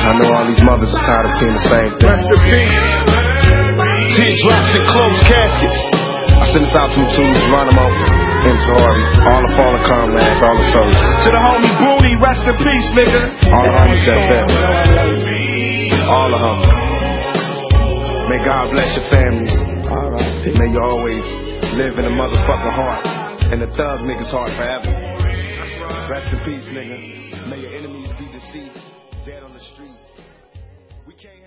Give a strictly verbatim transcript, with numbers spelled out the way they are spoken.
I know all these mothers is tired of seeing the same thing. Rest in peace. Teardrops and closed caskets. I send this out to to Geronimo, M. Harvey, all the fallen comrades, all the soldiers. To the homie Bruni, rest in peace, nigga. All the homies that bet. All the homies. May God bless your families. May you always live in a motherfucking heart, and the thug nigga's heart forever. Rest in peace, nigga. May your enemies be deceased, dead on the streets. We can't